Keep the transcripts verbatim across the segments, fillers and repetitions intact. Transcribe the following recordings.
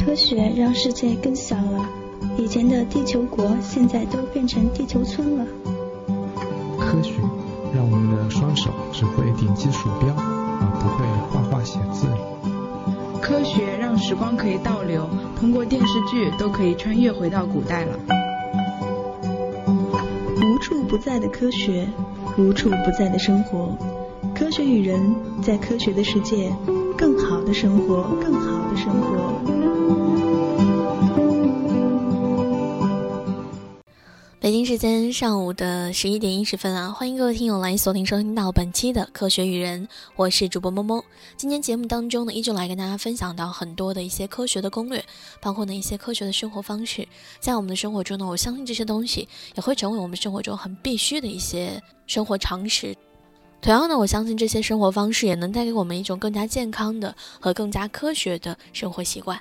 科学让世界更小了，以前的地球国现在都变成地球村了。 科学让我们的双手只会点击鼠标，而不会画画写字。 科学让时光可以倒流，通过电视剧都可以穿越回到古代了。 无处不在的科学，无处不在的生活。科学与人，在科学的世界，更好的生活，更好的生活。 北京时间上午的十一点一十分啊，欢迎各位听友来锁定收听到本期的科学与人，我是主播萌萌。今天节目当中呢，依旧来跟大家分享到很多的一些科学的攻略，包括呢一些科学的生活方式。在我们的生活中呢，我相信这些东西也会成为我们生活中很必须的一些生活常识。同样呢，我相信这些生活方式也能带给我们一种更加健康的和更加科学的生活习惯。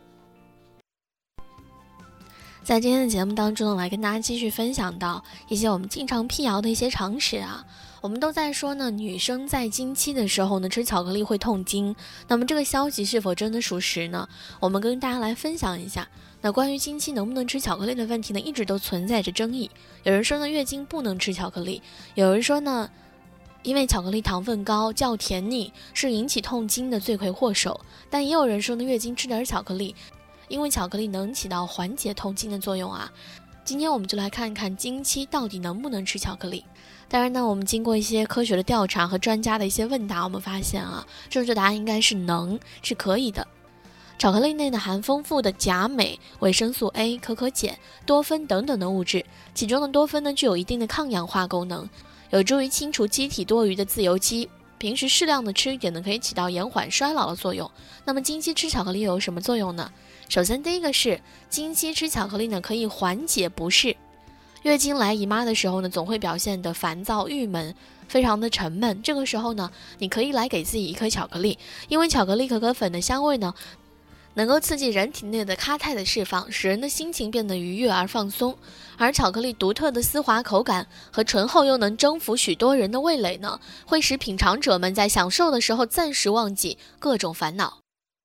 在今天的节目当中呢，来跟大家继续分享到一些我们经常辟谣的一些常识啊。我们都在说呢，女生在经期的时候呢，吃巧克力会痛经。那么这个消息是否真的属实呢？我们跟大家来分享一下。那关于经期能不能吃巧克力的问题呢，一直都存在着争议。有人说呢，月经不能吃巧克力；有人说呢，因为巧克力糖分高，较甜腻，是引起痛经的罪魁祸首。但也有人说呢，月经吃点巧克力，因为巧克力能起到缓解痛经的作用啊。今天我们就来看看经期到底能不能吃巧克力。当然呢，我们经过一些科学的调查和专家的一些问答，我们发现啊，正确答案应该是能，是可以的。巧克力内呢含丰富的钾镁、维生素 A、可可碱、多酚等等的物质，其中的多酚呢具有一定的抗氧化功能，有助于清除机体多余的自由基。平时适量的吃一点呢，可以起到延缓衰老的作用。那么经期吃巧克力又有什么作用呢？首先第一个是经期吃巧克力呢，可以缓解不适。月经来姨妈的时候呢，总会表现得烦躁郁闷，非常的沉闷。这个时候呢，你可以来给自己一颗巧克力，因为巧克力可可粉的香味呢，能够刺激人体内的咖肽的释放，使人的心情变得愉悦而放松。而巧克力独特的丝滑口感和醇厚又能征服许多人的味蕾呢，会使品尝者们在享受的时候暂时忘记各种烦恼。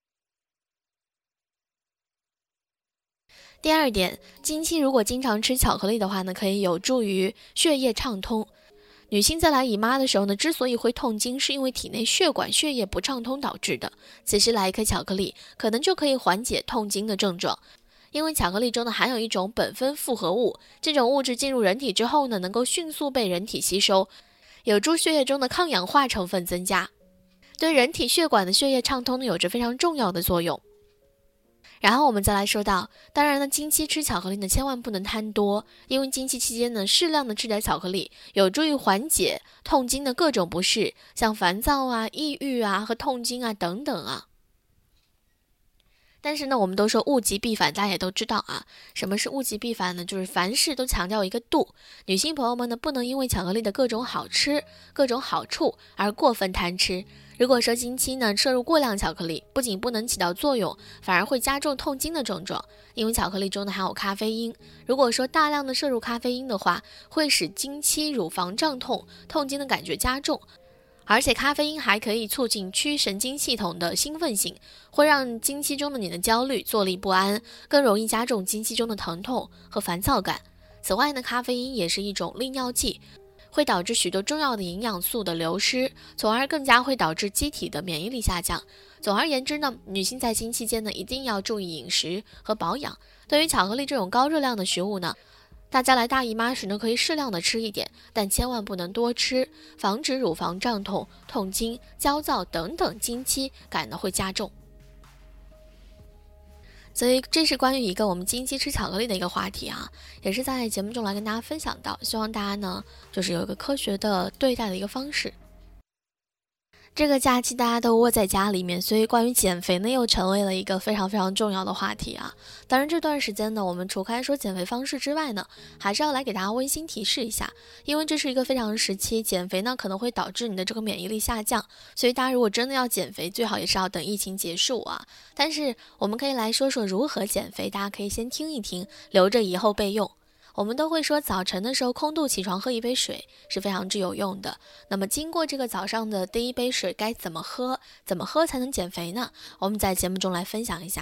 第二点，经期如果经常吃巧克力的话呢，可以有助于血液畅通。女性在来姨妈的时候呢，之所以会痛经，是因为体内血管血液不畅通导致的。此时来一颗巧克力，可能就可以缓解痛经的症状。因为巧克力中呢含有一种苯酚复合物，这种物质进入人体之后呢，能够迅速被人体吸收，有助血液中的抗氧化成分增加，对人体血管的血液畅通呢有着非常重要的作用。然后我们再来说到，当然呢，经期吃巧克力呢千万不能贪多，因为经期期间呢，适量的吃点巧克力，有助于缓解痛经的各种不适，像烦躁啊、抑郁啊和痛经啊等等啊。但是呢，我们都说物极必反，大家也都知道啊。什么是物极必反呢？就是凡事都强调一个度。女性朋友们呢，不能因为巧克力的各种好吃、各种好处而过分贪吃。如果说经期呢摄入过量巧克力，不仅不能起到作用，反而会加重痛经的症状。因为巧克力中呢含有咖啡因，如果说大量的摄入咖啡因的话，会使经期乳房胀痛，痛经的感觉加重。而且咖啡因还可以促进区神经系统的兴奋性，会让经期中的你的焦虑、坐立不安，更容易加重经期中的疼痛和烦躁感。此外呢，咖啡因也是一种利尿剂，会导致许多重要的营养素的流失，从而更加会导致机体的免疫力下降。总而言之呢，女性在经期间呢，一定要注意饮食和保养。对于巧克力这种高热量的食物呢，大家来大姨妈时呢，可以适量的吃一点，但千万不能多吃，防止乳房胀痛、痛经、焦躁等等经期感呢会加重。所以这是关于一个我们经期吃巧克力的一个话题啊，也是在节目中来跟大家分享到，希望大家呢就是有一个科学的对待的一个方式。这个假期大家都窝在家里面，所以关于减肥呢又成为了一个非常非常重要的话题啊。当然这段时间呢，我们除开说减肥方式之外呢，还是要来给大家温馨提示一下，因为这是一个非常时期，减肥呢可能会导致你的这个免疫力下降，所以大家如果真的要减肥，最好也是要等疫情结束啊。但是我们可以来说说如何减肥，大家可以先听一听，留着以后备用。我们都会说早晨的时候空肚起床喝一杯水是非常之有用的。那么经过这个早上的第一杯水该怎么喝，怎么喝才能减肥呢？我们在节目中来分享一下。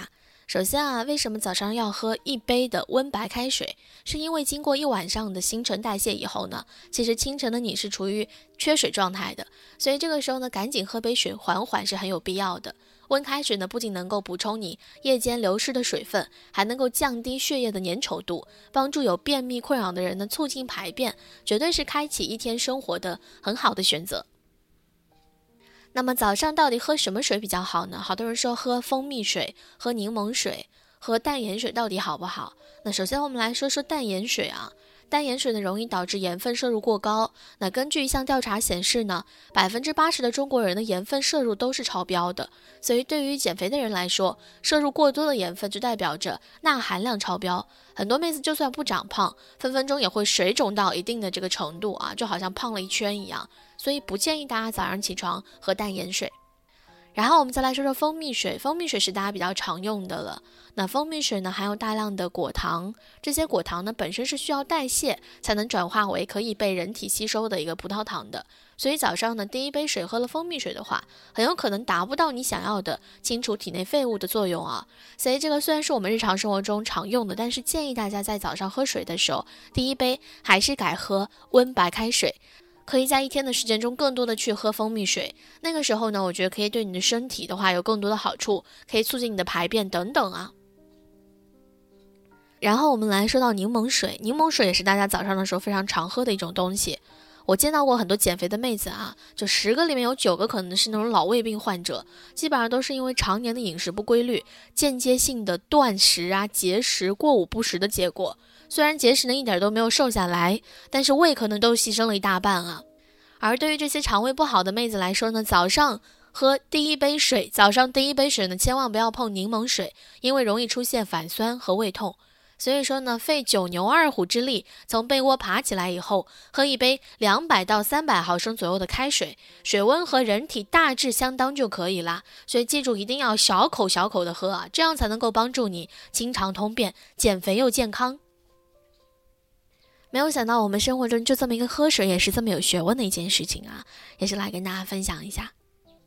首先啊，为什么早上要喝一杯的温白开水？是因为经过一晚上的新陈代谢以后呢，其实清晨的你是处于缺水状态的，所以这个时候呢，赶紧喝杯水缓缓是很有必要的。温开水呢，不仅能够补充你夜间流失的水分，还能够降低血液的粘稠度，帮助有便秘困扰的人呢促进排便，绝对是开启一天生活的很好的选择。那么早上到底喝什么水比较好呢？好多人说喝蜂蜜水、喝柠檬水、喝淡盐水到底好不好？那首先我们来说说淡盐水啊。淡盐水呢容易导致盐分摄入过高。那根据一项调查显示呢，百分之八十的中国人的盐分摄入都是超标的。所以对于减肥的人来说，摄入过多的盐分就代表着钠含量超标。很多妹子就算不长胖，分分钟也会水肿到一定的这个程度啊，就好像胖了一圈一样。所以不建议大家早上起床喝淡盐水。然后我们再来说说蜂蜜水，蜂蜜水是大家比较常用的了。那蜂蜜水呢含有大量的果糖，这些果糖呢本身是需要代谢才能转化为可以被人体吸收的一个葡萄糖的，所以早上呢第一杯水喝了蜂蜜水的话，很有可能达不到你想要的清除体内废物的作用啊。所以这个虽然是我们日常生活中常用的，但是建议大家在早上喝水的时候，第一杯还是改喝温白开水。可以在一天的时间中更多的去喝蜂蜜水，那个时候呢，我觉得可以对你的身体的话有更多的好处，可以促进你的排便等等啊。然后我们来说到柠檬水，柠檬水也是大家早上的时候非常常喝的一种东西。我见到过很多减肥的妹子啊，就十个里面有九个可能是那种老胃病患者，基本上都是因为常年的饮食不规律，间接性的断食啊、节食、过午不食的结果。虽然节食呢一点都没有瘦下来，但是胃可能都牺牲了一大半啊。而对于这些肠胃不好的妹子来说呢，早上喝第一杯水，早上第一杯水呢千万不要碰柠檬水，因为容易出现反酸和胃痛。所以说呢，费九牛二虎之力从被窝爬起来以后，喝一杯两百到三百毫升左右的开水，水温和人体大致相当就可以啦。所以记住一定要小口小口的喝啊，这样才能够帮助你清肠通便，减肥又健康。没有想到我们生活中就这么一个喝水也是这么有学问的一件事情啊，也是来跟大家分享一下。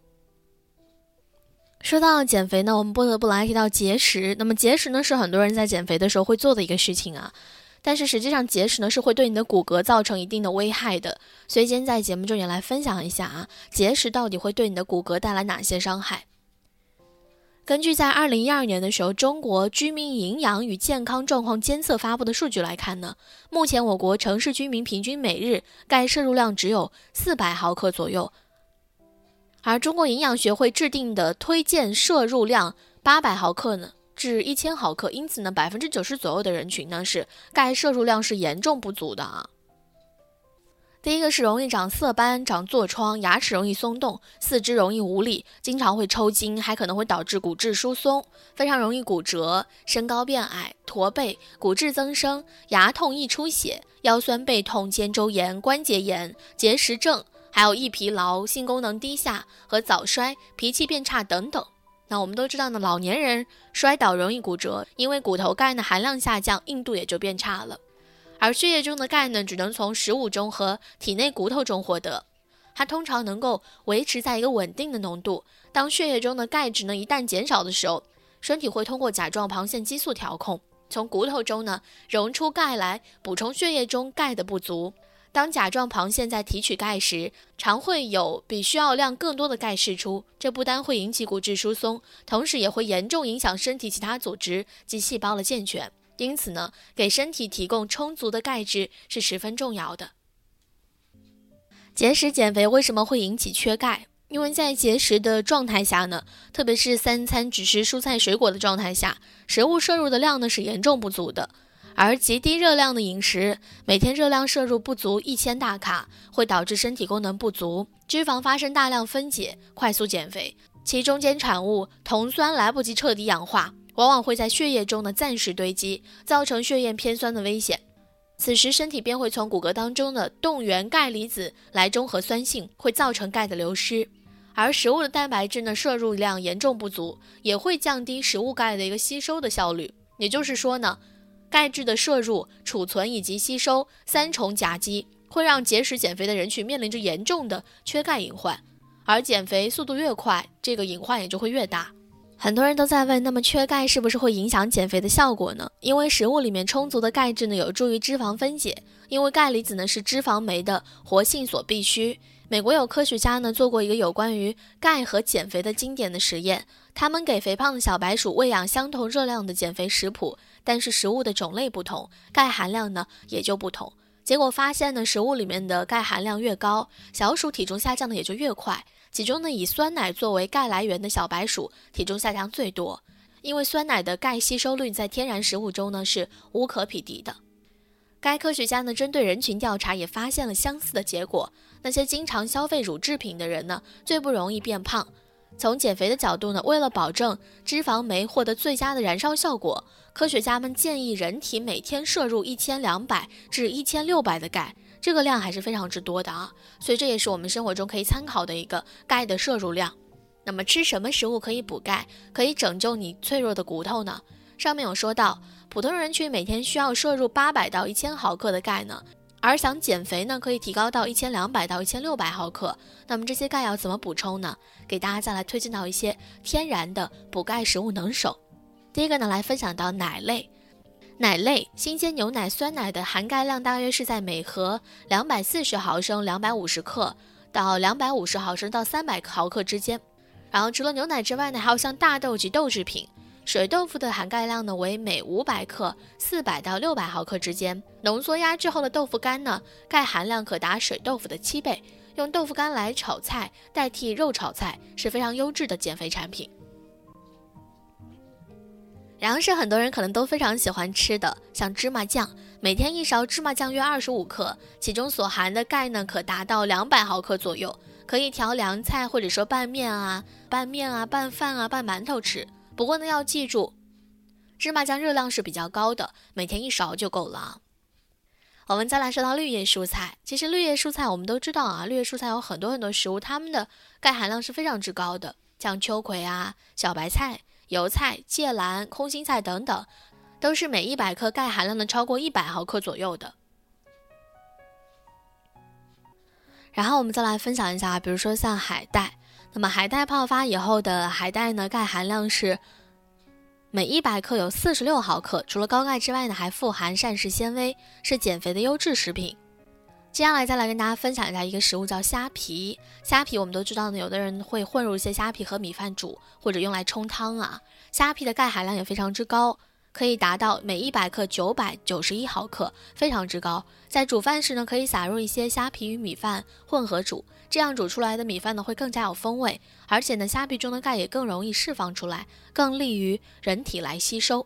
说到减肥呢，我们不得不来提到节食。那么节食呢是很多人在减肥的时候会做的一个事情啊，但是实际上节食呢是会对你的骨骼造成一定的危害的。所以今天在节目中也来分享一下啊，节食到底会对你的骨骼带来哪些伤害。根据在二零一二年的时候中国居民营养与健康状况监测发布的数据来看呢，目前我国城市居民平均每日钙摄入量只有四百毫克左右，而中国营养学会制定的推荐摄入量八百毫克呢至一千毫克，因此呢 百分之九十 左右的人群呢是钙摄入量是严重不足的啊。第一个是容易长色斑、长痤疮，牙齿容易松动，四肢容易无力，经常会抽筋，还可能会导致骨质疏松，非常容易骨折，身高变矮，驼背，骨质增生，牙痛易出血，腰酸背痛，肩周炎，关节炎，结石症，还有易疲劳、性功能低下和早衰，脾气变差等等。那我们都知道呢，老年人摔倒容易骨折，因为骨头钙的含量下降，硬度也就变差了。而血液中的钙呢，只能从食物中和体内骨头中获得，它通常能够维持在一个稳定的浓度。当血液中的钙质呢一旦减少的时候，身体会通过甲状旁腺激素调控，从骨头中呢溶出钙来补充血液中钙的不足。当甲状旁腺在提取钙时，常会有比需要量更多的钙释出，这不单会引起骨质疏松，同时也会严重影响身体其他组织及细胞的健全。因此呢，给身体提供充足的钙质是十分重要的。节食减肥为什么会引起缺钙？因为在节食的状态下呢，特别是三餐只吃蔬菜水果的状态下，食物摄入的量呢是严重不足的。而极低热量的饮食，每天热量摄入不足一千大卡，会导致身体功能不足，脂肪发生大量分解，快速减肥，其中间产物酮酸来不及彻底氧化，往往会在血液中呢暂时堆积，造成血液偏酸的危险。此时身体便会从骨骼当中的动员钙离子来中和酸性，会造成钙的流失。而食物的蛋白质呢摄入量严重不足，也会降低食物钙的一个吸收的效率。也就是说呢，钙质的摄入、储存以及吸收三重夹击，会让节食减肥的人群面临着严重的缺钙隐患。而减肥速度越快，这个隐患也就会越大。 很多人都在问，那么缺钙是不是会影响减肥的效果呢？因为食物里面充足的钙质呢，有助于脂肪分解，因为钙离子呢是脂肪酶的活性所必须。美国有科学家呢做过一个有关于钙和减肥的经典的实验，他们给肥胖的小白鼠喂养相同热量的减肥食谱，但是食物的种类不同，钙含量呢也就不同。结果发现呢，食物里面的钙含量越高，小鼠体重下降的也就越快。其中呢，以酸奶作为钙来源的小白鼠体重下降最多，因为酸奶的钙吸收率在天然食物中呢是无可匹敌的。该科学家呢针对人群调查也发现了相似的结果，那些经常消费乳制品的人呢最不容易变胖。从减肥的角度呢，为了保证脂肪酶获得最佳的燃烧效果，科学家们建议人体每天摄入一千两百至一千六百的钙，这个量还是非常之多的啊，所以这也是我们生活中可以参考的一个钙的摄入量。那么吃什么食物可以补钙，可以拯救你脆弱的骨头呢？上面有说到，普通人群每天需要摄入八百到一千毫克的钙呢，而想减肥呢，可以提高到一千两百到一千六百毫克。那么这些钙要怎么补充呢？给大家再来推荐到一些天然的补钙食物能手。第一个呢，来分享到奶类。奶类，新鲜牛奶、酸奶的含钙量大约是在每盒两百四十毫升、两百五十克到两百五十毫升到三百毫克之间。然后除了牛奶之外呢，还有像大豆及豆制品。水豆腐的含钙量呢为每五百克四百到六百毫克之间。浓缩压制后的豆腐干呢，钙含量可达水豆腐的七倍。用豆腐干来炒菜代替肉炒菜是非常优质的减肥产品。然后是很多人可能都非常喜欢吃的，像芝麻酱，每天一勺芝麻酱约二十五克，其中所含的钙呢可达到两百毫克左右，可以调凉菜或者说拌面啊、拌面啊、拌饭啊、拌馒头吃。不过呢，要记住，芝麻酱热量是比较高的，每天一勺就够了啊。我们再来说到绿叶蔬菜，其实绿叶蔬菜我们都知道啊，绿叶蔬菜有很多很多食物，它们的钙含量是非常之高的，像秋葵啊、小白菜、油菜、芥蓝、空心菜等等，都是每一百克钙含量的超过一百毫克左右的。然后我们再来分享一下，比如说像海带，那么海带泡发以后的海带呢，钙含量是每一百克有四十六毫克，除了高钙之外呢，还富含膳食纤维，是减肥的优质食品。接下来再来跟大家分享一下一个食物叫虾皮。虾皮我们都知道呢，有的人会混入一些虾皮和米饭煮，或者用来冲汤啊。虾皮的钙含量也非常之高，可以达到每一百克九百九十一毫克，非常之高。在煮饭时呢，可以撒入一些虾皮与米饭混合煮，这样煮出来的米饭呢会更加有风味，而且呢虾皮中的钙也更容易释放出来，更利于人体来吸收。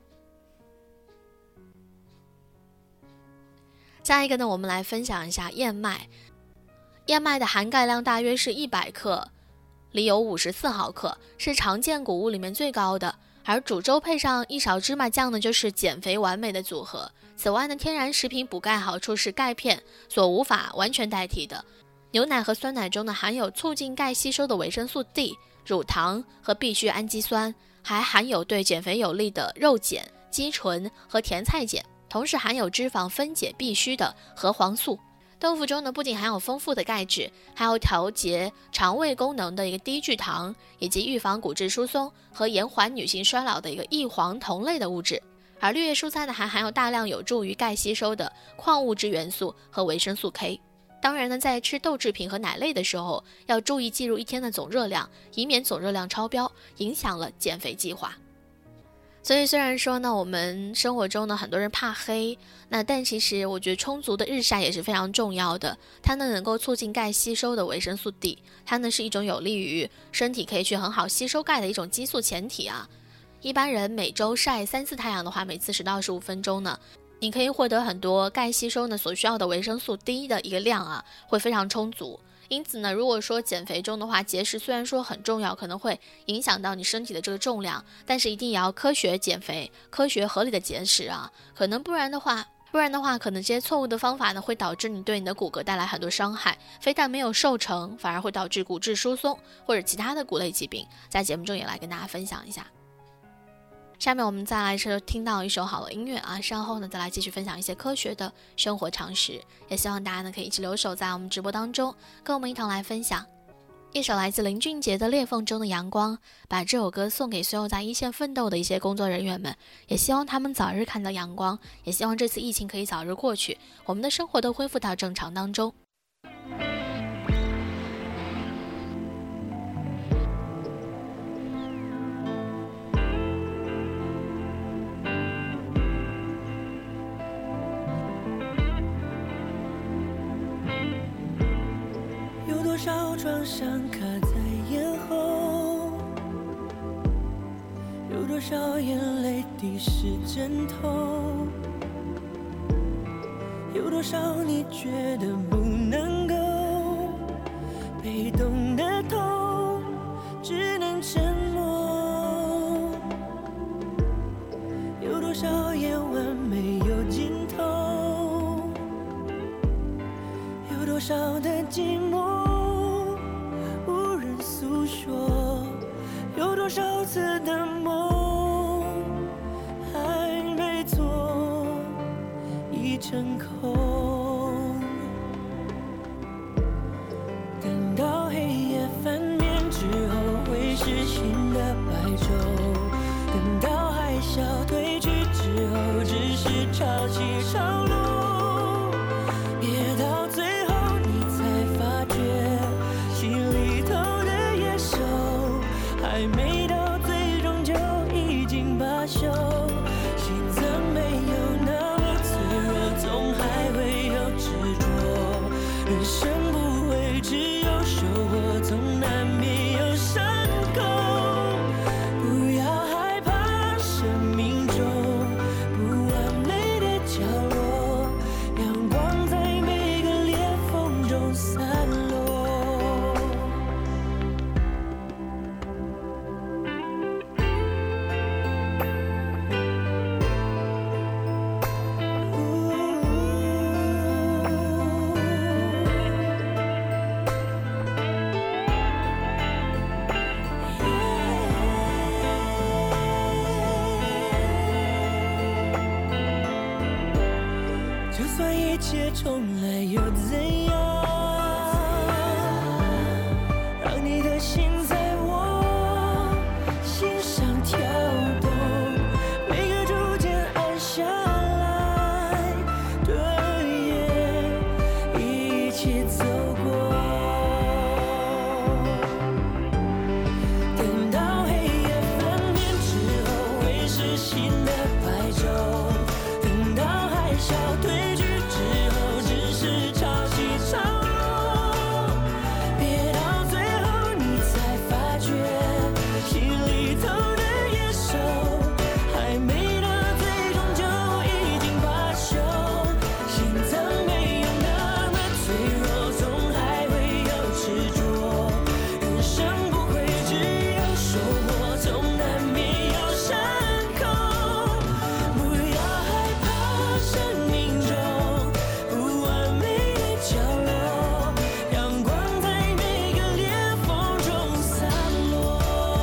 下一个呢，我们来分享一下燕麦。燕麦的含钙量大约是一百克里有五十四毫克，是常见谷物里面最高的。而煮粥配上一勺芝麻酱呢，就是减肥完美的组合。此外呢，天然食品补钙好处是钙片所无法完全代替的。牛奶和酸奶中呢含有促进钙吸收的维生素 D、乳糖和必需氨基酸，还含有对减肥有利的肉碱、肌醇和甜菜碱，同时含有脂肪分解必需的核黄素。豆腐中呢不仅含有丰富的钙质，还有调节肠胃功能的一个低聚糖，以及预防骨质疏松和延缓女性衰老的一个异黄酮类的物质。而绿叶蔬菜呢还含有大量有助于钙吸收的矿物质元素和维生素 K。 当然呢，在吃豆制品和奶类的时候，要注意计入一天的总热量，以免总热量超标，影响了减肥计划。所以虽然说呢，我们生活中呢很多人怕黑，那但其实我觉得充足的日晒也是非常重要的。它呢能够促进钙吸收的维生素 D， 它呢是一种有利于身体可以去很好吸收钙的一种激素前体啊。一般人每周晒三次太阳的话，每次十到十五分钟呢，你可以获得很多钙吸收呢所需要的维生素 D 的一个量啊，会非常充足。因此呢，如果说减肥中的话，节食虽然说很重要，可能会影响到你身体的这个重量，但是一定也要科学减肥，科学合理的节食啊，可能不然的话不然的话可能这些错误的方法呢，会导致你对你的骨骼带来很多伤害，非但没有瘦成，反而会导致骨质疏松或者其他的骨类疾病。在节目中也来跟大家分享一下。下面我们再来是听到一首好的音乐啊，稍后呢再来继续分享一些科学的生活常识，也希望大家呢可以一直留守在我们直播当中，跟我们一同来分享。 一首来自林俊杰的《裂缝中的阳光》，把这首歌送给所有在一线奋斗的一些工作人员们，也希望他们早日看到阳光，也希望这次疫情可以早日过去，我们的生活都恢复到正常当中。 有多少创伤卡在咽喉，有多少眼泪滴湿枕头，有多少你觉得不能够，被动的痛只能沉默，有多少夜晚没有尽头，有多少的寂寞无人诉说，有多少次的梦还没做已成空，等到黑夜翻面之后会是新的白昼，等到海啸退去之后只是潮起潮落，别到最后你才发觉心里头的野兽还没到最终就已经罢休，心脏没有那么脆弱，总还会有执着，人生不会只有收获，总难免有伤口，不要害怕生命中不完美的角落，阳光在每个裂缝中散落。就算一切重来又怎样，让你的心在我心上跳动，每个逐渐暗下来的夜一起走过，等到黑夜翻面之后会是新的白昼，等到海啸退去之后只是潮起潮落，别到最后你才发觉心里头的野兽还没到最终就已经罢休，心脏没有那么脆弱，总还会有执着，人生不会只有收获，总难免有伤口，不要害怕生命中不完美的角落，阳光在每个裂缝中散落，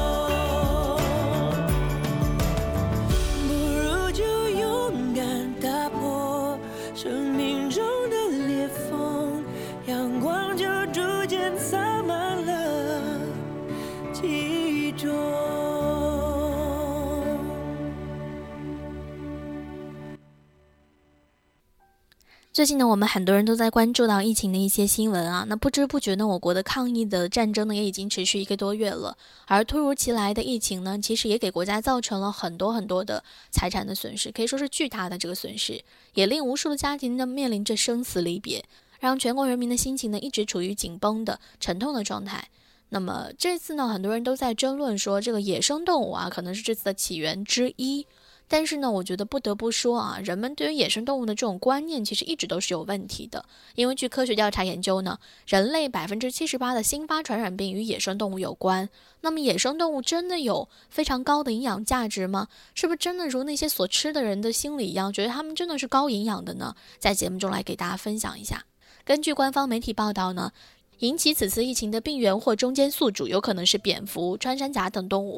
不如就勇敢打破生命中的裂缝，阳光就逐渐洒满了其中。 最近呢，我们很多人都在关注到疫情的一些新闻啊。那不知不觉呢，我国的抗疫的战争呢，也已经持续一个多月了。而突如其来的疫情呢，其实也给国家造成了很多很多的财产的损失，可以说是巨大的这个损失，也令无数的家庭呢面临着生死离别，让全国人民的心情呢一直处于紧绷的沉痛的状态。那么这次呢，很多人都在争论说，这个野生动物啊，可能是这次的起源之一。但是呢，我觉得不得不说啊，人们对于野生动物的这种观念其实一直都是有问题的。因为据科学调查研究呢，人类 百分之七十八 的新发传染病与野生动物有关。那么野生动物真的有非常高的营养价值吗？是不是真的如那些所吃的人的心理一样，觉得他们真的是高营养的呢？在节目中来给大家分享一下。根据官方媒体报道呢，引起此次疫情的病原或中间宿主有可能是蝙蝠、穿山甲等动物。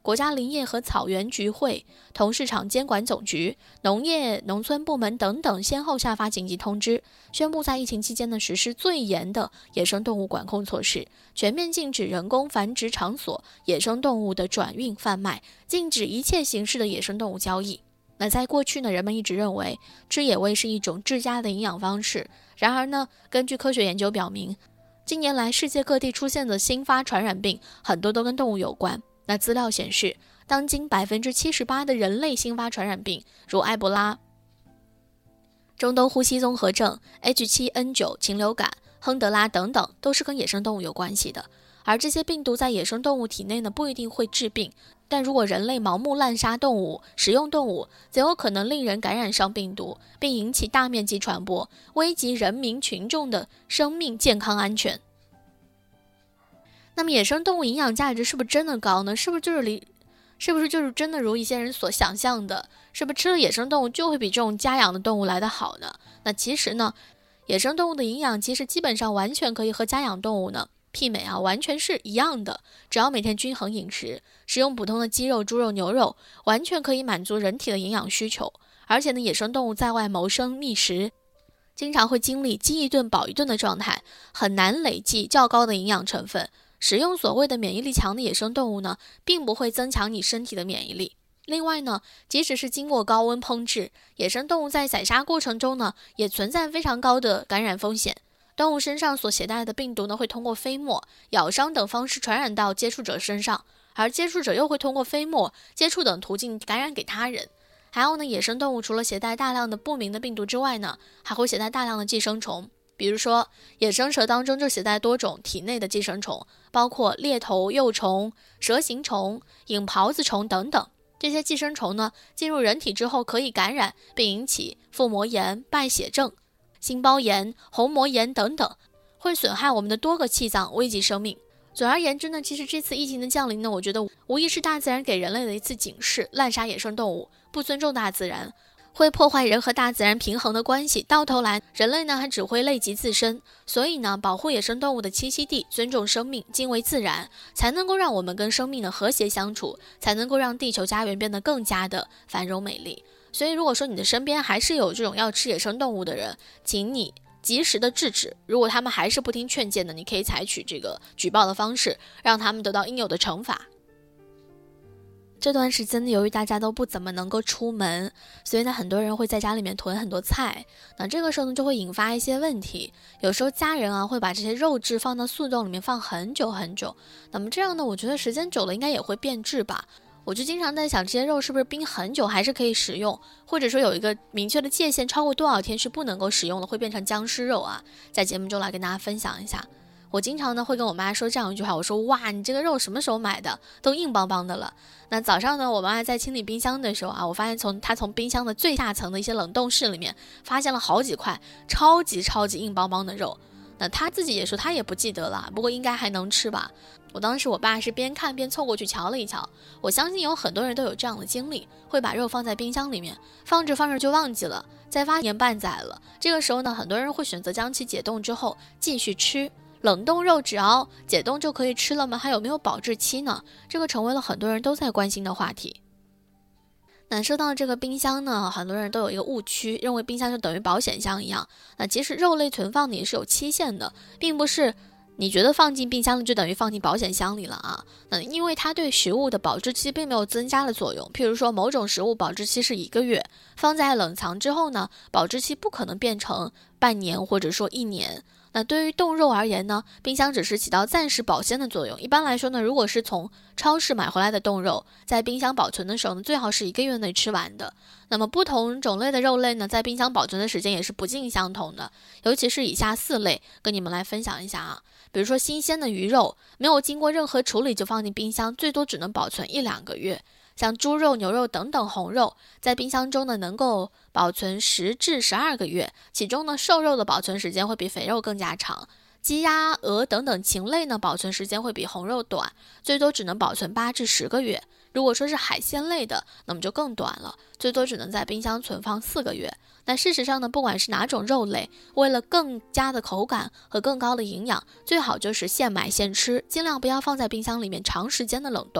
国家林业和草原局会同市场监管总局、农业农村部门等等先后下发紧急通知，宣布在疫情期间呢实施最严的野生动物管控措施，全面禁止人工繁殖场所野生动物的转运贩卖，禁止一切形式的野生动物交易。那在过去呢，人们一直认为吃野味是一种至佳的营养方式。然而呢，根据科学研究表明，近年来世界各地出现的新发传染病很多都跟动物有关。那资料显示，当今 百分之七十八 的人类新发传染病，如埃博拉、中东呼吸综合症、H 七N 九 禽流感、亨德拉等等，都是跟野生动物有关系的。而这些病毒在野生动物体内呢，不一定会致病，但如果人类盲目滥杀动物、食用动物，则有可能令人感染上病毒，并引起大面积传播，危及人民群众的生命健康安全。那么野生动物营养价值是不是真的高呢？是不是就是离是不是就是真的如一些人所想象的，是不是吃了野生动物就会比这种家养的动物来得好呢？那其实呢，野生动物的营养其实基本上完全可以和家养动物呢媲美啊，完全是一样的。只要每天均衡饮食，食用普通的鸡肉、猪肉、牛肉，完全可以满足人体的营养需求。而且呢，野生动物在外谋生觅食，经常会经历饥一顿饱一顿的状态，很难累积较高的营养成分。使用所谓的免疫力强的野生动物呢，并不会增强你身体的免疫力。另外呢，即使是经过高温烹制，野生动物在宰杀过程中呢，也存在非常高的感染风险。动物身上所携带的病毒呢，会通过飞沫、咬伤等方式传染到接触者身上，而接触者又会通过飞沫、接触等途径感染给他人。还有呢，野生动物除了携带大量的不明的病毒之外呢，还会携带大量的寄生虫。比如说，野生蛇当中就携带多种体内的寄生虫，包括猎头幼虫、蛇形虫、影狍子虫等等。这些寄生虫呢，进入人体之后可以感染，并引起腹膜炎、败血症、心包炎、虹膜炎等等，会损害我们的多个气脏，危及生命。总而言之呢，其实这次疫情的降临呢，我觉得无疑是大自然给人类的一次警示：滥杀野生动物，不尊重大自然，会破坏人和大自然平衡的关系，到头来人类呢还只会累及自身。所以呢，保护野生动物的栖息地，尊重生命，敬畏自然，才能够让我们跟生命的和谐相处，才能够让地球家园变得更加的繁荣美丽。所以如果说你的身边还是有这种要吃野生动物的人，请你及时的制止。如果他们还是不听劝谏的，你可以采取这个举报的方式，让他们得到应有的惩罚。这段时间呢，由于大家都不怎么能够出门，所以呢，很多人会在家里面囤很多菜。那这个时候呢，就会引发一些问题。有时候家人啊，会把这些肉质放到速冻里面放很久很久。那么这样呢，我觉得时间久了应该也会变质吧。我就经常在想，这些肉是不是冰很久还是可以食用，或者说有一个明确的界限，超过多少天是不能够食用的，会变成僵尸肉啊。在节目中来跟大家分享一下。我经常呢会跟我妈说这样一句话，我说哇，你这个肉什么时候买的，都硬邦邦的了。那早上呢，我妈在清理冰箱的时候啊，我发现从她从冰箱的最下层的一些冷冻室里面发现了好几块超级超级硬邦邦的肉。那她自己也说她也不记得了，不过应该还能吃吧。我当时我爸是边看边凑过去瞧了一瞧，我相信有很多人都有这样的经历，会把肉放在冰箱里面，放着放着就忘记了，再发年半载了。这个时候呢，很多人会选择将其解冻之后继续吃。冷冻肉只要解冻就可以吃了吗？还有没有保质期呢？这个成为了很多人都在关心的话题。那说到这个冰箱呢，很多人都有一个误区，认为冰箱就等于保险箱一样。那其实肉类存放呢也是有期限的，并不是你觉得放进冰箱里就等于放进保险箱里了啊。那因为它对食物的保质期并没有增加的作用。譬如说某种食物保质期是一个月，放在冷藏之后呢，保质期不可能变成半年或者说一年。那对于冻肉而言呢，冰箱只是起到暂时保鲜的作用。一般来说呢，如果是从超市买回来的冻肉，在冰箱保存的时候呢，最好是一个月内吃完的。那么不同种类的肉类呢，在冰箱保存的时间也是不尽相同的，尤其是以下四类，跟你们来分享一下啊。比如说新鲜的鱼肉，没有经过任何处理就放进冰箱，最多只能保存一两个月。像猪肉、牛肉等等红肉，在冰箱中呢能够保存十至十二个月，其中呢瘦肉的保存时间会比肥肉更加长。鸡鸭鹅等等禽类呢，保存时间会比红肉短，最多只能保存八至十个月。如果说是海鲜类的，那么就更短了，最多只能在冰箱存放四个月。那事实上呢，不管是哪种肉类，为了更加的口感和更高的营养，最好就是现买现吃，尽量不要放在冰箱里面长时间的冷冻。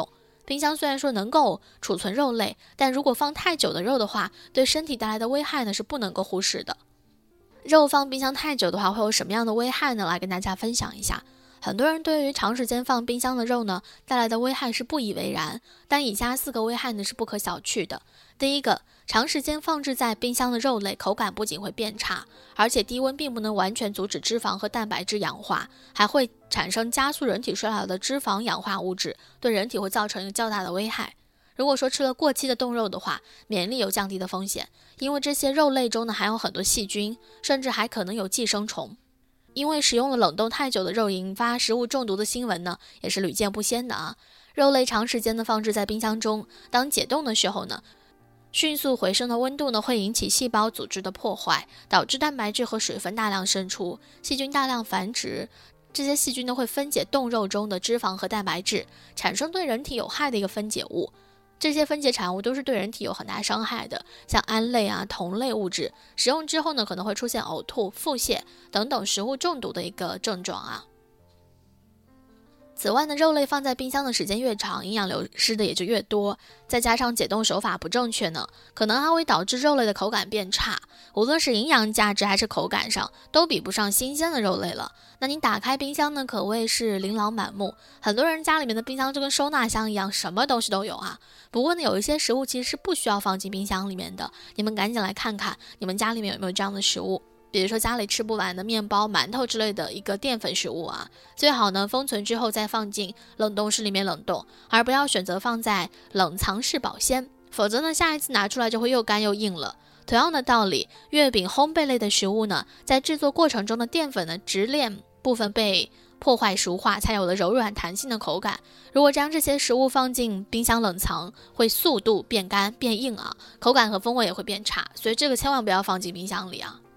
冰箱虽然说能够储存肉类，但如果放太久的肉的话，对身体带来的危害呢是不能够忽视的。肉放冰箱太久的话会有什么样的危害呢？来跟大家分享一下。很多人对于长时间放冰箱的肉呢带来的危害是不以为然，但以下四个危害呢是不可小觑的。第一个，长时间放置在冰箱的肉类口感不仅会变差，而且低温并不能完全阻止脂肪和蛋白质氧化，还会产生加速人体衰老的脂肪氧化物质，对人体会造成一个较大的危害。如果说吃了过期的冻肉的话，免疫力有降低的风险，因为这些肉类中呢含有很多细菌，甚至还可能有寄生虫。因为使用了冷冻太久的肉引发食物中毒的新闻呢，也是屡见不鲜的啊。肉类长时间的放置在冰箱中，当解冻的时候呢，迅速回升的温度呢会引起细胞组织的破坏，导致蛋白质和水分大量渗出，细菌大量繁殖。这些细菌呢会分解冻肉中的脂肪和蛋白质，产生对人体有害的一个分解物。这些分解产物都是对人体有很大伤害的，像胺类啊、酮类物质，使用之后呢可能会出现呕吐、腹泻等等食物中毒的一个症状啊。此外呢，肉类放在冰箱的时间越长，营养流失的也就越多，再加上解冻手法不正确呢，可能还会导致肉类的口感变差，无论是营养价值还是口感上，都比不上新鲜的肉类了。那你打开冰箱呢，可谓是琳琅满目，很多人家里面的冰箱就跟收纳箱一样，什么东西都有啊。不过呢，有一些食物其实是不需要放进冰箱里面的，你们赶紧来看看你们家里面有没有这样的食物。比如说家里吃不完的面包、馒头之类的一个淀粉食物啊，最好呢封存之后再放进冷冻室里面冷冻，而不要选择放在冷藏室保鲜，否则呢下一次拿出来就会又干又硬了。同样的道理，月饼、烘焙类的食物呢，在制作过程中的淀粉呢直链部分被破坏熟化，才有了柔软弹性的口感。如果将这些食物放进冰箱冷藏，会速度变干变硬啊，口感和风味也会变差，所以这个千万不要放进冰箱里啊。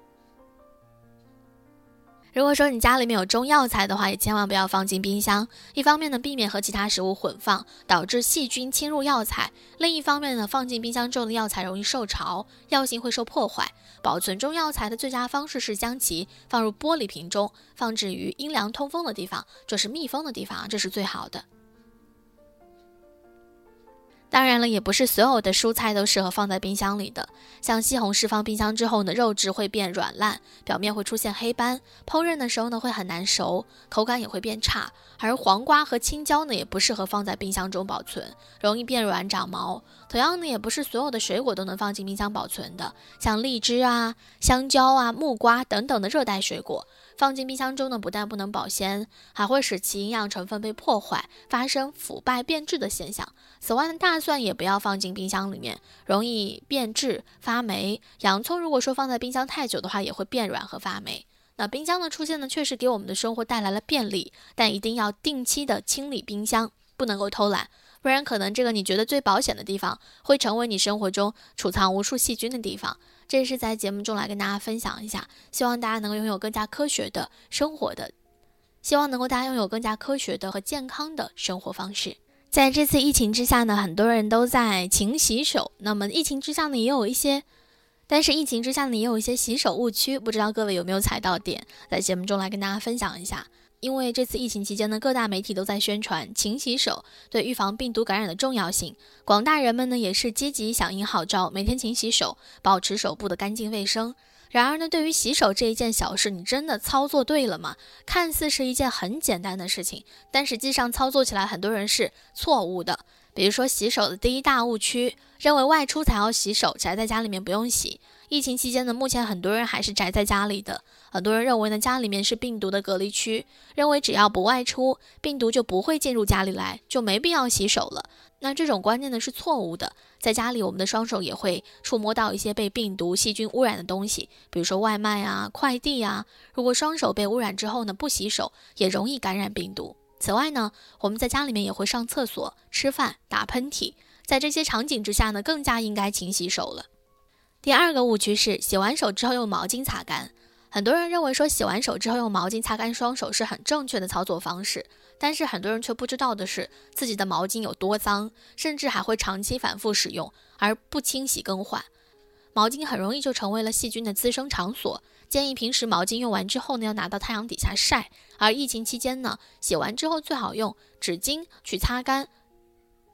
如果说你家里面有中药材的话，也千万不要放进冰箱。一方面呢，避免和其他食物混放，导致细菌侵入药材；另一方面呢，放进冰箱之后的药材容易受潮，药性会受破坏。保存中药材的最佳方式是将其放入玻璃瓶中，放置于阴凉通风的地方，就是密封的地方，这是最好的。当然了，也不是所有的蔬菜都适合放在冰箱里的，像西红柿放冰箱之后呢，肉质会变软烂，表面会出现黑斑，烹饪的时候呢会很难熟，口感也会变差。而黄瓜和青椒呢也不适合放在冰箱中保存，容易变软长毛。同样呢，也不是所有的水果都能放进冰箱保存的，像荔枝啊、香蕉啊、木瓜等等的热带水果，放进冰箱中呢不但不能保鲜，还会使其营养成分被破坏，发生腐败变质的现象。此外呢，大蒜也不要放进冰箱里面，容易变质发霉。洋葱如果说放在冰箱太久的话，也会变软和发霉。那冰箱的出现呢，确实给我们的生活带来了便利，但一定要定期的清理冰箱，不能够偷懒，不然可能这个你觉得最保险的地方，会成为你生活中储藏无数细菌的地方。这是在节目中来跟大家分享一下，希望大家能够拥有更加科学的生活的，希望能够大家拥有更加科学的和健康的生活方式。在这次疫情之下呢，很多人都在勤洗手，那么疫情之下呢，也有一些但是疫情之下呢，也有一些洗手误区，不知道各位有没有踩到点，在节目中来跟大家分享一下。因为这次疫情期间呢，各大媒体都在宣传勤洗手对预防病毒感染的重要性，广大人们呢也是积极响应号召，每天勤洗手，保持手部的干净卫生。然而呢，对于洗手这一件小事，你真的操作对了吗？看似是一件很简单的事情，但实际上操作起来很多人是错误的。比如说洗手的第一大误区，认为外出才要洗手，宅在家里面不用洗。疫情期间呢，目前很多人还是宅在家里的，很多人认为呢，家里面是病毒的隔离区，认为只要不外出，病毒就不会进入家里来，就没必要洗手了。那这种观念呢是错误的，在家里我们的双手也会触摸到一些被病毒细菌污染的东西，比如说外卖啊、快递啊，如果双手被污染之后呢，不洗手也容易感染病毒。此外呢，我们在家里面也会上厕所、吃饭、打喷嚏，在这些场景之下呢，更加应该勤洗手了。第二个误区是洗完手之后用毛巾擦干。很多人认为说洗完手之后用毛巾擦干双手是很正确的操作方式，但是很多人却不知道的是自己的毛巾有多脏，甚至还会长期反复使用而不清洗更换。毛巾很容易就成为了细菌的滋生场所，建议平时毛巾用完之后呢，要拿到太阳底下晒，而疫情期间呢，洗完之后最好用纸巾去擦干，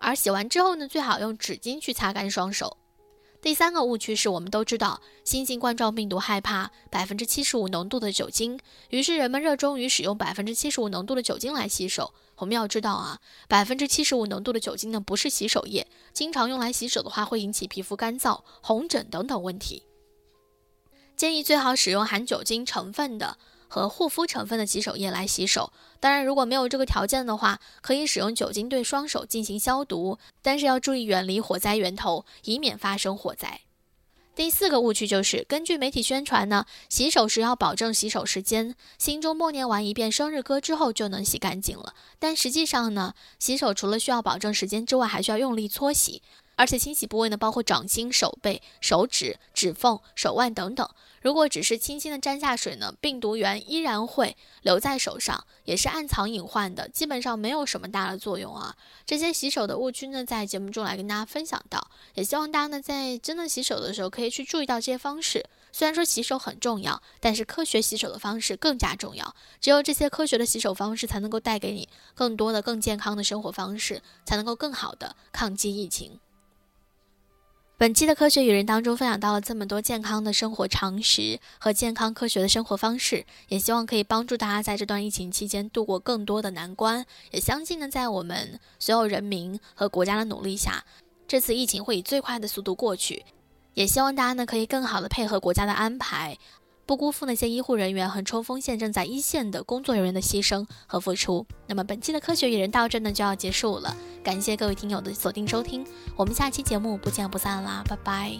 而洗完之后呢，最好用纸巾去擦干双手。第三个误区是我们都知道新型冠状病毒害怕 百分之七十五 浓度的酒精，于是人们热衷于使用 百分之七十五 浓度的酒精来洗手。我们要知道啊 百分之七十五 浓度的酒精呢不是洗手液，经常用来洗手的话会引起皮肤干燥、红疹等等问题。建议最好使用含酒精成分的和护肤成分的洗手液来洗手。当然如果没有这个条件的话，可以使用酒精对双手进行消毒，但是要注意远离火灾源头，以免发生火灾。第四个误区就是根据媒体宣传呢，洗手时要保证洗手时间，心中默念完一遍生日歌之后就能洗干净了。但实际上呢，洗手除了需要保证时间之外，还需要用力搓洗，而且清洗部位呢包括掌心、手背、手指、指缝、手腕等等。如果只是轻轻的沾下水呢，病毒源依然会留在手上，也是暗藏隐患的，基本上没有什么大的作用啊。这些洗手的误区呢，在节目中来跟大家分享到，也希望大家呢在真的洗手的时候可以去注意到这些方式。虽然说洗手很重要，但是科学洗手的方式更加重要。只有这些科学的洗手方式才能够带给你更多的更健康的生活方式，才能够更好的抗击疫情。本期的科学与人当中分享到了这么多健康的生活常识和健康科学的生活方式，也希望可以帮助大家在这段疫情期间度过更多的难关。也相信呢，在我们所有人民和国家的努力下，这次疫情会以最快的速度过去。也希望大家呢可以更好的配合国家的安排，不辜负那些医护人员和冲锋陷阵在一线的工作人员的牺牲和付出。那么本期的科学与人到这呢就要结束了，感谢各位听友的锁定收听，我们下期节目不见不散啦，拜拜。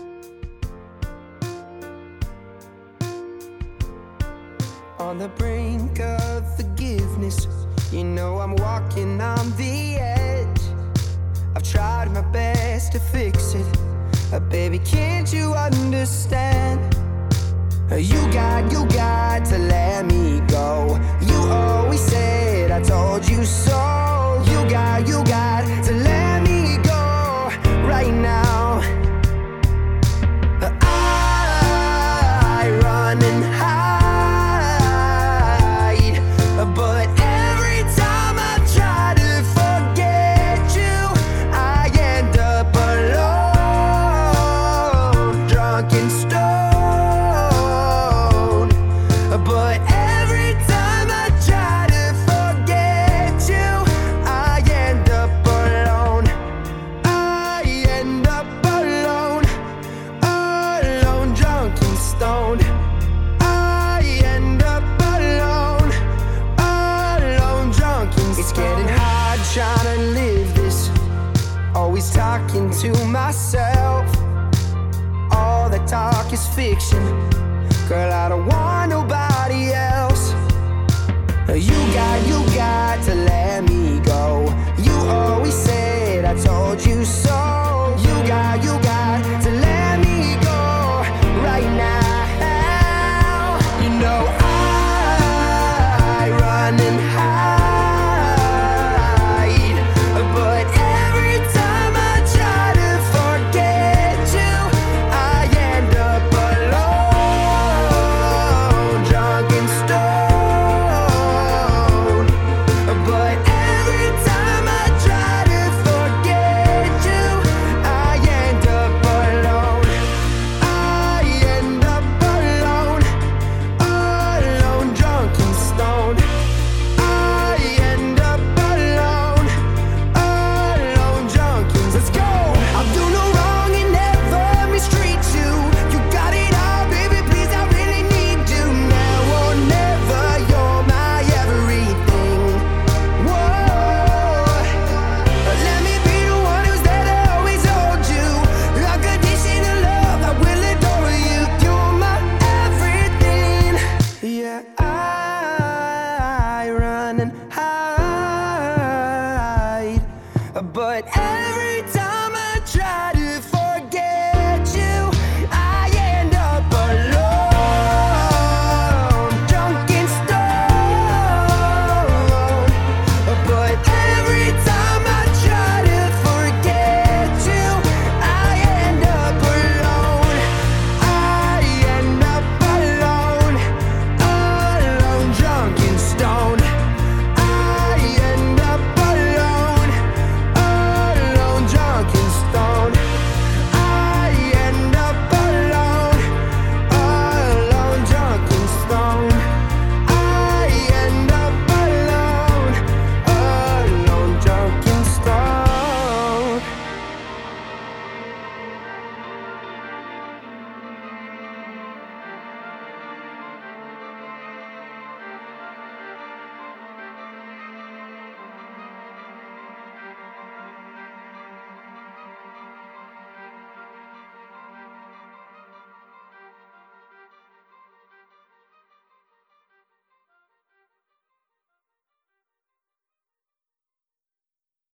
On the brink of forgiveness, you know I'm walking on the edge. I've tried my best to fix it, but baby, can't you understand? You got, you got to let me go. You always said I told you so. You got, you got to let me go right now. I run and hide, but every time I try to forget you, I end up alone, drunk and stoned. But every time I try to forget you, I end up alone. I end up alone, alone, drunk and stoned. I end up alone, alone, drunk and stoned. It's getting hard trying to live this, always talking to myself. All the talk is fiction, girl, I don't want nobody else. You got, you got to let me go. You always said I told you so.